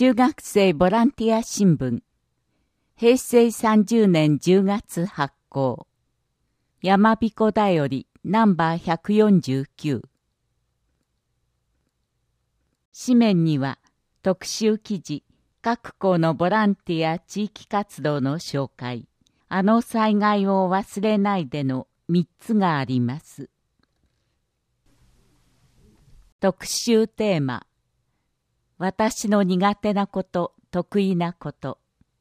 中学生ボランティア新聞。平成30年10月発行。山彦だよりナンバー149。紙面には特集記事、各校のボランティア地域活動の紹介、あの災害を忘れないでの3つがあります。特集テーマ、私の苦手なこと、得意なこと。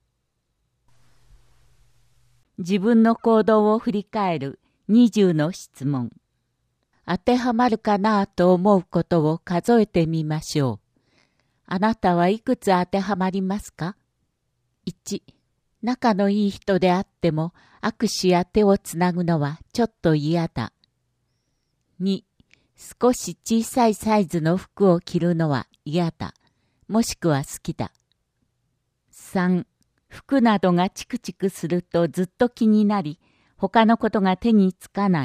自分の行動を振り返る20の質問。当てはまるかなと思うことを数えてみましょう。あなたはいくつ当てはまりますか？ 1、仲のいい人であっても握手や手をつなぐのはちょっと嫌だ。2、少し小さいサイズの服を着るのは嫌だ。もしくは好きだ。3、服などがチクチクするとずっと気になり、他のことが手につかない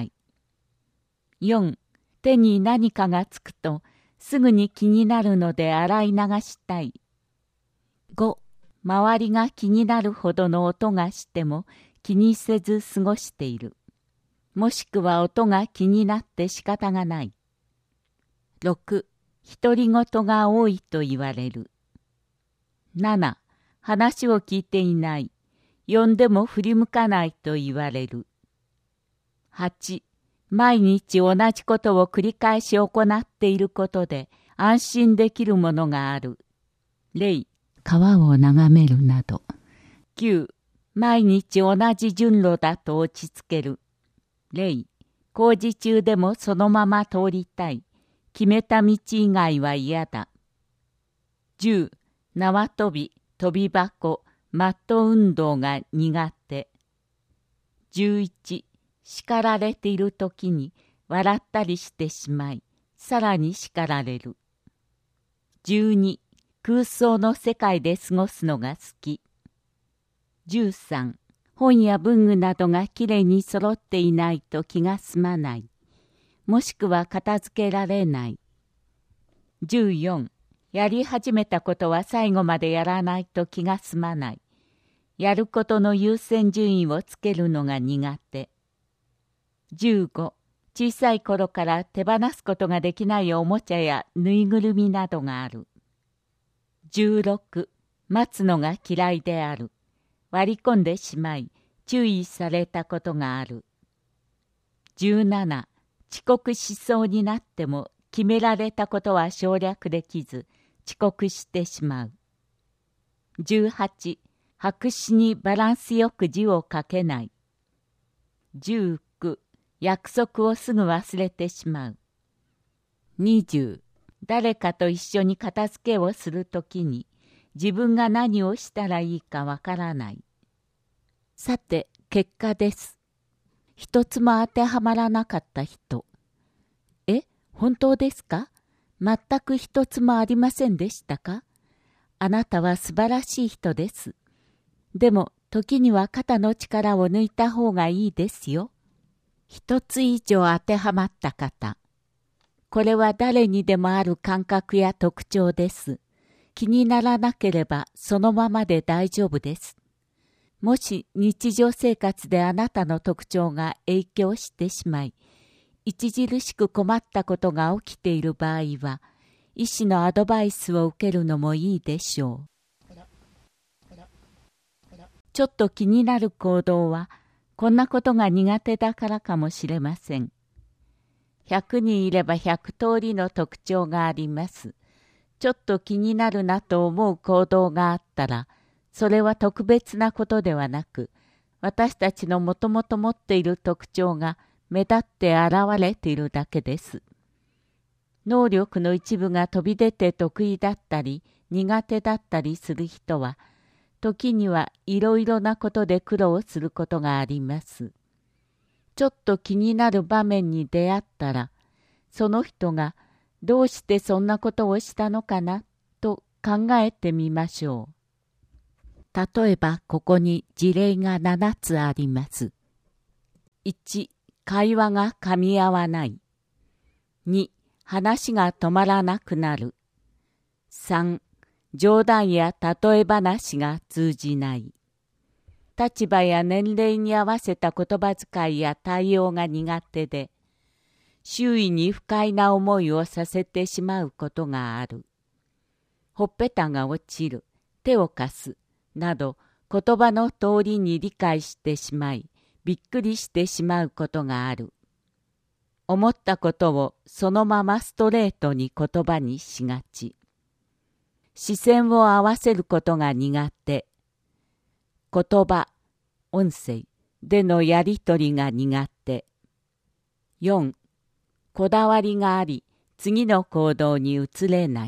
。4、手に何かがつくとすぐに気になるので洗い流したい。5、周りが気になるほどの音がしても気にせず過ごしている。もしくは音が気になって仕方がない。6、独り言が多いと言われる。7、話を聞いていない。呼んでも振り向かないと言われる。8、毎日同じことを繰り返し行っていることで安心できるものがある。例、川を眺めるなど。9、毎日同じ順路だと落ち着ける。例、工事中でもそのまま通りたい。決めた道以外は嫌だ。10、縄跳び、跳び箱、マット運動が苦手。11、叱られているときに笑ったりしてしまい、さらに叱られる。12、空想の世界で過ごすのが好き。13、本や文具などがきれいに揃っていないと気が済まない。もしくは片付けられない。14、やり始めたことは最後までやらないと気が済まない。やることの優先順位をつけるのが苦手。15、小さい頃から手放すことができないおもちゃやぬいぐるみなどがある。16、待つのが嫌いである。割り込んでしまい注意されたことがある。17、遅刻しそうになっても決められたことは省略できず遅刻してしまう。18、白紙にバランスよく字を書けない。19、約束をすぐ忘れてしまう。20、誰かと一緒に片付けをするときに自分が何をしたらいいかわからない。さて、結果です。一つも当てはまらなかった人。本当ですか？全く一つもありませんでしたか？あなたは素晴らしい人です。でも、時には肩の力を抜いた方がいいですよ。一つ以上当てはまった方。これは誰にでもある感覚や特徴です。気にならなければそのままで大丈夫です。もし日常生活であなたの特徴が影響してしまい、著しく困ったことが起きている場合は、医師のアドバイスを受けるのもいいでしょう。ちょっと気になる行動は、こんなことが苦手だからかもしれません。100人いれば100通りの特徴があります。ちょっと気になるなと思う行動があったら、それは特別なことではなく、私たちのもともと持っている特徴が目立って現れているだけです。能力の一部が飛び出て得意だったり苦手だったりする人は、時にはいろいろなことで苦労することがあります。ちょっと気になる場面に出会ったら、その人がどうしてそんなことをしたのかなと考えてみましょう。例えばここに事例が7つあります。1、会話が噛み合わない。2、話が止まらなくなる。3、 冗談や例え話が通じない。立場や年齢に合わせた言葉遣いや対応が苦手で、周囲に不快な思いをさせてしまうことがある。ほっぺたが落ちる、手を貸す、など言葉の通りに理解してしまい、びっくりしてしまうことがある。思ったことをそのままストレートに言葉にしがち。視線を合わせることが苦手。言葉、音声でのやりとりが苦手。4. こだわりがあり、次の行動に移れない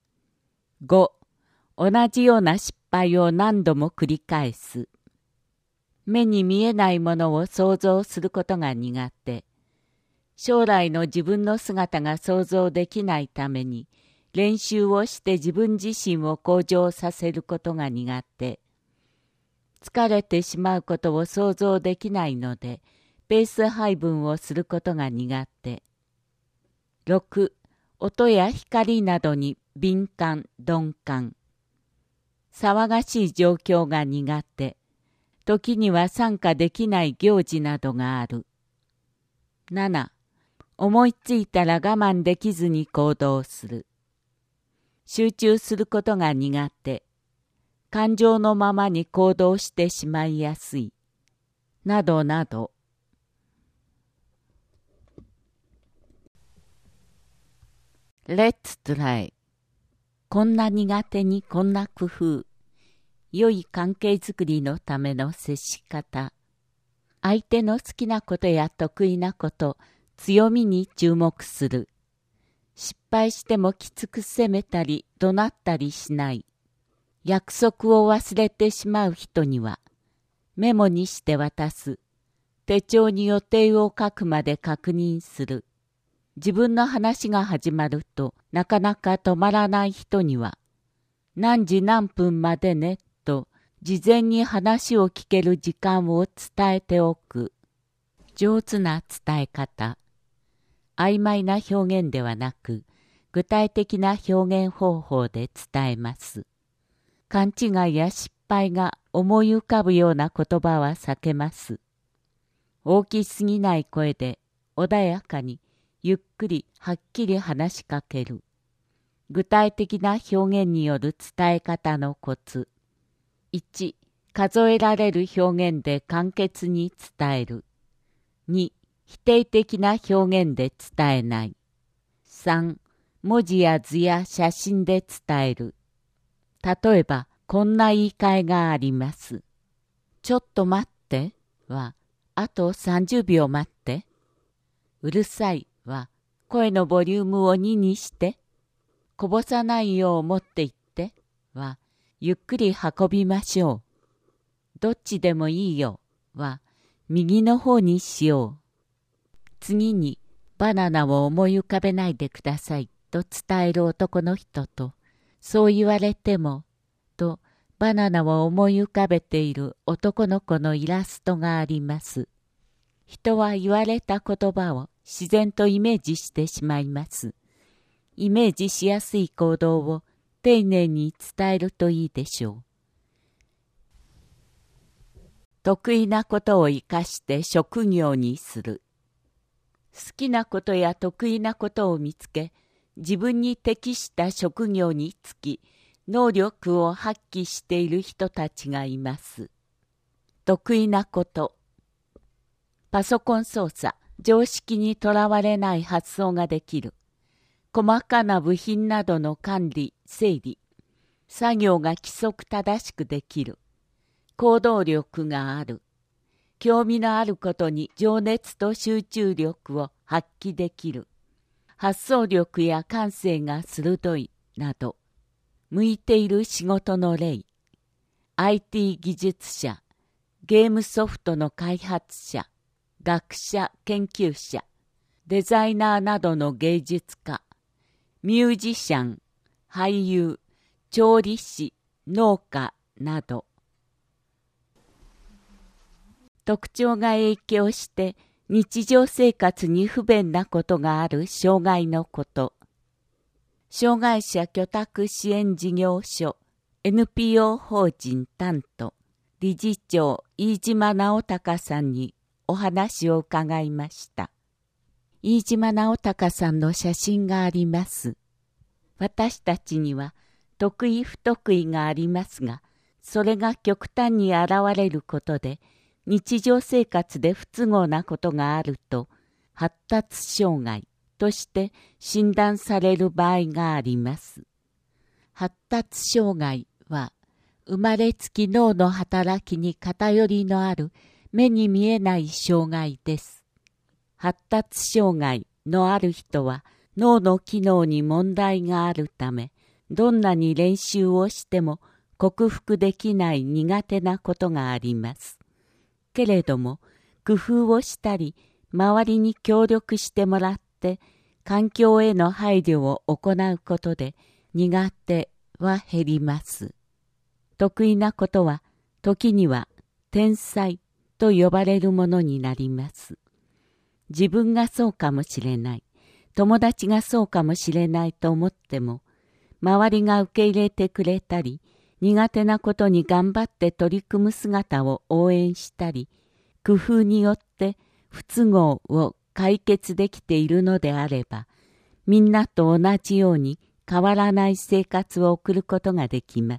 。5. 同じような失敗を何度も繰り返す。目に見えないものを想像することが苦手。将来の自分の姿が想像できないために、練習をして自分自身を向上させることが苦手。疲れてしまうことを想像できないので、ペース配分をすることが苦手。6. 音や光などに敏感、鈍感。騒がしい状況が苦手。時には参加できない行事などがある。7. 思いついたら我慢できずに行動する。集中することが苦手。感情のままに行動してしまいやすい。などなど。Let's try。こんな苦手にこんな工夫。良い関係づくりのための接し方。相手の好きなことや得意なこと、強みに注目する。失敗してもきつく責めたり怒鳴ったりしない。約束を忘れてしまう人には、メモにして渡す。手帳に予定を書くまで確認する。自分の話が始まるとなかなか止まらない人には、何時何分までねと事前に話を聞ける時間を伝えておく。上手な伝え方。曖昧な表現ではなく、具体的な表現方法で伝えます。勘違いや失敗が思い浮かぶような言葉は避けます。大きすぎない声で穏やかにゆっくりはっきり話しかける。具体的な表現による伝え方のコツ。1. 数えられる表現で簡潔に伝える。2. 否定的な表現で伝えない。3. 文字や図や写真で伝える。例えば、こんな言い換えがあります。ちょっと待っては、あと30秒待って。うるさいは、声のボリュームを2にして。こぼさないよう持って行っては、ゆっくり運びましょう。どっちでもいいよは、右の方にしよう。次に、バナナを思い浮かべないでくださいと伝える男の人と、そう言われても、とバナナを思い浮かべている男の子のイラストがあります。人は言われた言葉を自然とイメージしてしまいます。イメージしやすい行動を丁寧に伝えるといいでしょう。得意なことを生かして職業にする。好きなことや得意なことを見つけ、自分に適した職業に就き、能力を発揮している人たちがいます。得意なこと。パソコン操作、常識にとらわれない発想ができる。細かな部品などの管理、整理。作業が規則正しくできる。行動力がある。興味のあることに情熱と集中力を発揮できる。発想力や感性が鋭いなど。向いている仕事の例。IT 技術者、ゲームソフトの開発者、学者、研究者、デザイナーなどの芸術家、ミュージシャン、俳優、調理師、農家など。特徴が影響して日常生活に不便なことがある障害のこと。 障害者居宅支援事業所 NPO 法人担当理事長飯島直隆さんにお話を伺いました。飯島直隆さんの写真があります。私たちには得意不得意がありますが、それが極端に現れることで、日常生活で不都合なことがあると、発達障害として診断される場合があります。発達障害は、生まれつき脳の働きに偏りのある目に見えない障害です。発達障害のある人は脳の機能に問題があるため、どんなに練習をしても克服できない苦手なことがあります。けれども、工夫をしたり、周りに協力してもらって、環境への配慮を行うことで、苦手は減ります。得意なことは、時には天才と呼ばれるものになります。自分がそうかもしれない、友達がそうかもしれないと思っても、周りが受け入れてくれたり、苦手なことに頑張って取り組む姿を応援したり、工夫によって不都合を解決できているのであれば、みんなと同じように変わらない生活を送ることができます。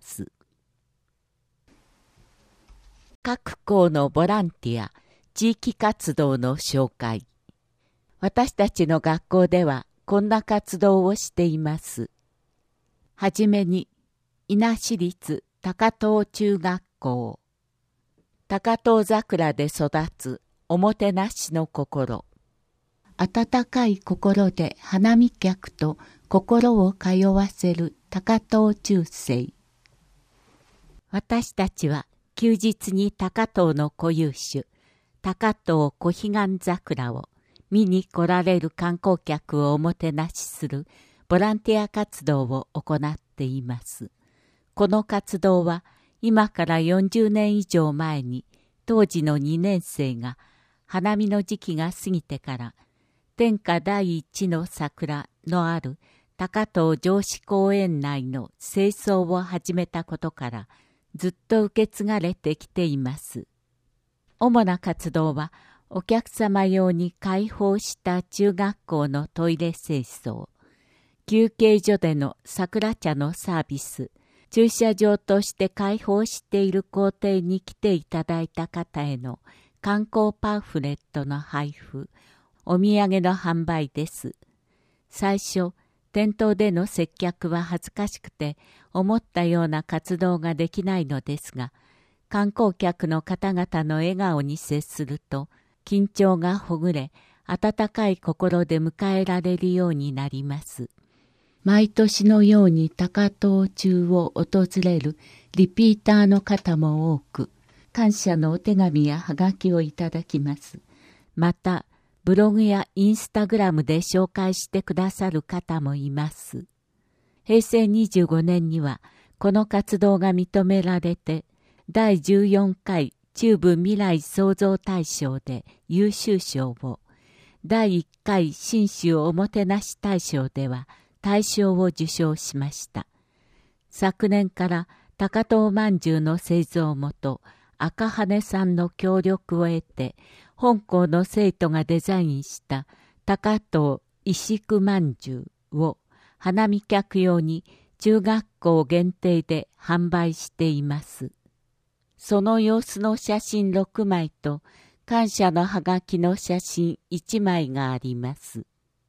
各校のボランティア、地域活動の紹介。私たちの学校ではこんな活動をしています。はじめに、伊那市立高遠中学校。高遠桜で育つおもてなしの心。温かい心で花見客と心を通わせる高遠中世。私たちは休日に高遠の固有種、高遠小彼岸桜を見に来られる観光客をおもてなしするボランティア活動を行っています。この活動は今から40年以上前に当時の2年生が花見の時期が過ぎてから天下第一の桜のある高遠城址公園内の清掃を始めたことからずっと受け継がれてきています。主な活動はお客様用に開放した中学校のトイレ清掃、休憩所での桜茶のサービス、駐車場として開放している校庭に来ていただいた方への観光パンフレットの配布、お土産の販売です。最初、店頭での接客は恥ずかしくて思ったような活動ができないのですが、観光客の方々の笑顔に接すると、緊張がほぐれ、温かい心で迎えられるようになります。毎年のように高遠中を訪れるリピーターの方も多く、感謝のお手紙やはがきをいただきます。また、ブログやインスタグラムで紹介してくださる方もいます。平成25年には、この活動が認められて、第14回中部未来創造大賞で優秀賞を、第1回信州おもてなし大賞では大賞を受賞しました。昨年から高遠まんじゅうの製造元赤羽さんの協力を得て、本校の生徒がデザインした高遠石工まんじゅうを花見客用に中学校限定で販売しています。その様子の写真6枚と感謝のはがきの写真1枚があります。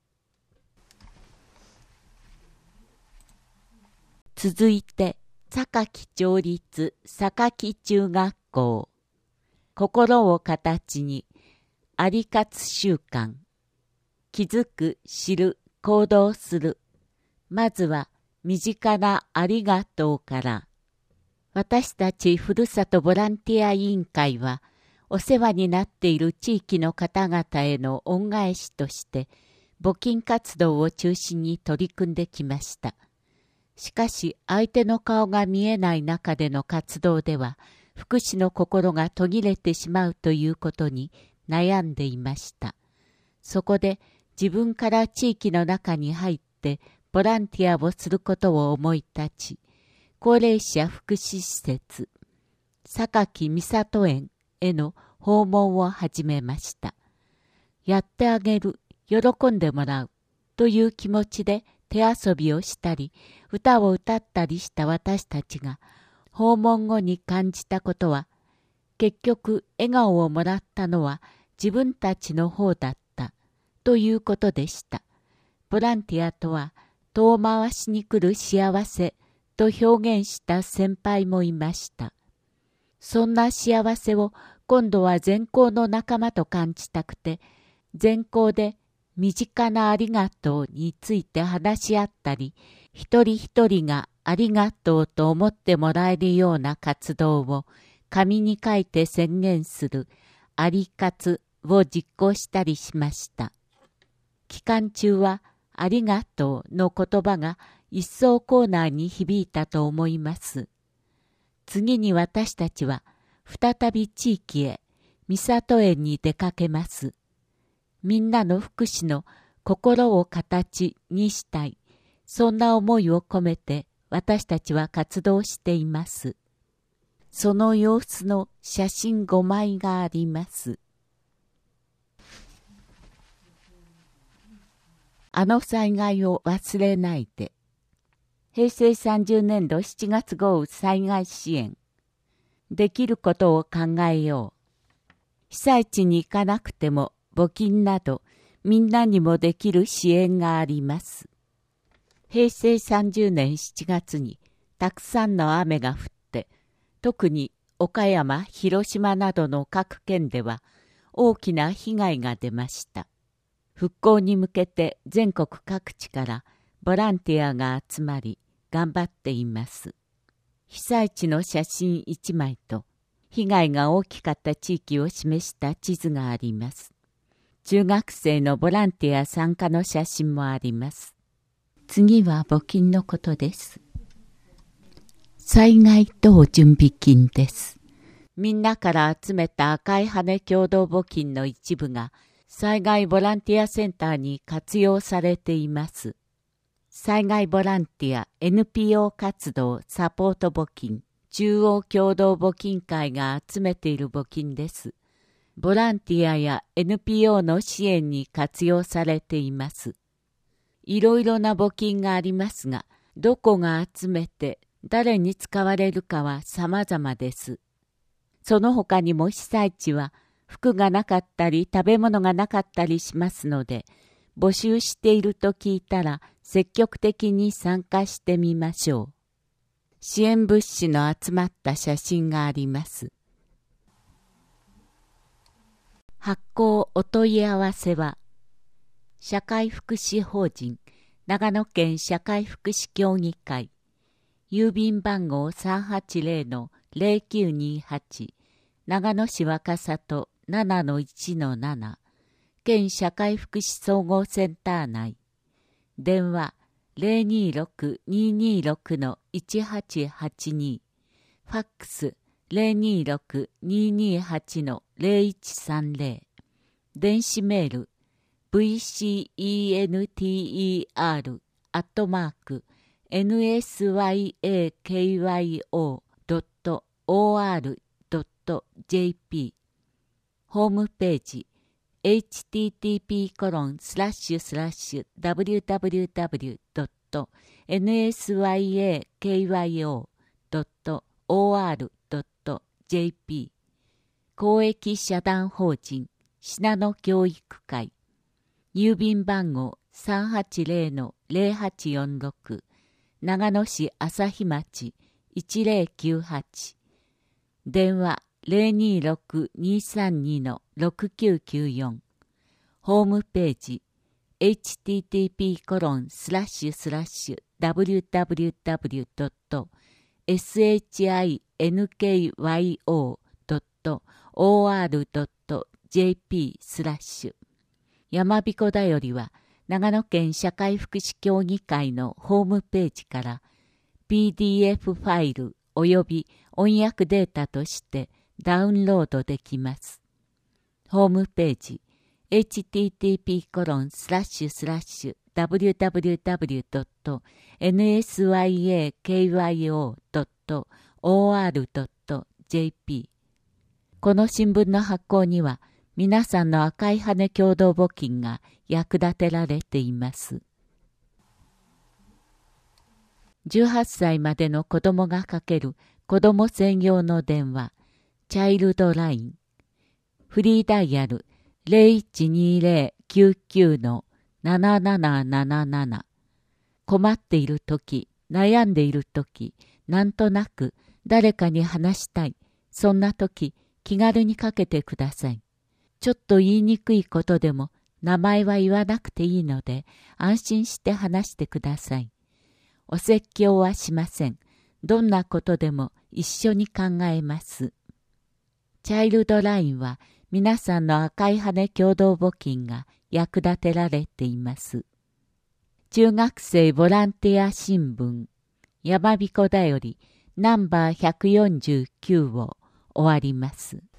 続いて、榊町立榊中学校。心を形に、ありかつ習慣。気づく、知る、行動する。まずは、身近なありがとうから。私たちふるさとボランティア委員会は、お世話になっている地域の方々への恩返しとして、募金活動を中心に取り組んできました。しかし、相手の顔が見えない中での活動では、福祉の心が途切れてしまうということに悩んでいました。そこで、自分から地域の中に入ってボランティアをすることを思い立ち、高齢者福祉施設、榊美里園への訪問を始めました。やってあげる、喜んでもらうという気持ちで手遊びをしたり、歌を歌ったりした私たちが、訪問後に感じたことは、結局笑顔をもらったのは自分たちの方だったということでした。ボランティアとは遠回しに来る幸せと表現した先輩もいました。そんな幸せを今度は全校の仲間と感じたくて、全校で身近なありがとうについて話し合ったり、一人一人がありがとうと思ってもらえるような活動を紙に書いて宣言するあり活を実行したりしました。期間中はありがとうの言葉が一層校内に響いたと思います。次に私たちは再び地域へ美里園に出かけます。みんなの福祉の心を形にしたい、そんな思いを込めて私たちは活動しています。その様子の写真5枚があります。あの災害を忘れないで。平成30年度7月豪雨災害支援。できることを考えよう。被災地に行かなくても募金などみんなにもできる支援があります。平成30年7月にたくさんの雨が降って、特に岡山、広島などの各県では大きな被害が出ました。復興に向けて全国各地からボランティアが集まり頑張っています。被災地の写真1枚と被害が大きかった地域を示した地図があります。中学生のボランティア参加の写真もあります。次は募金のことです。災害等準備金です。みんなから集めた赤い羽共同募金の一部が災害ボランティアセンターに活用されています。災害ボランティア NPO 活動サポート募金中央共同募金会が集めている募金です。ボランティアや NPO の支援に活用されています。いろいろな募金がありますが、どこが集めて誰に使われるかは様々です。その他にも被災地は服がなかったり食べ物がなかったりしますので、募集していると聞いたら積極的に参加してみましょう。支援物資の集まった写真があります。発行お問い合わせは、社会福祉法人長野県社会福祉協議会、郵便番号 380-0928 長野市若里 7-1-7 県社会福祉総合センター内、電話 026-226-1882 ファックス 026-228-0130 電子メール vcentr@nsyakyo.or.jp ホームページhttp://www.nsyakyo.or.jp 公益社団法人信濃教育会、郵便番号 380-0846 長野市朝日町 1098 電話 026-232-6994 ホームページ http://www.sinkyo.or.jp やまびこだよりは長野県社会福祉協議会のホームページから PDF ファイルおよび音訳データとしてダウンロードできます。ホームページ http:// www.nsykyo.or.jp。 この新聞の発行には、皆さんの赤い羽共同募金が役立てられています。18歳までの子供がかける子供専用の電話、チャイルドライン。フリーダイヤル 0120-99-7777。困っているとき、悩んでいるとき、なんとなく誰かに話したい。そんなとき、気軽にかけてください。ちょっと言いにくいことでも、名前は言わなくていいので、安心して話してください。お説教はしません。どんなことでも一緒に考えます。チャイルドラインは皆さんの赤い羽共同募金が役立てられています。中学生ボランティア新聞、やまびこだよりナンバー149を終わります。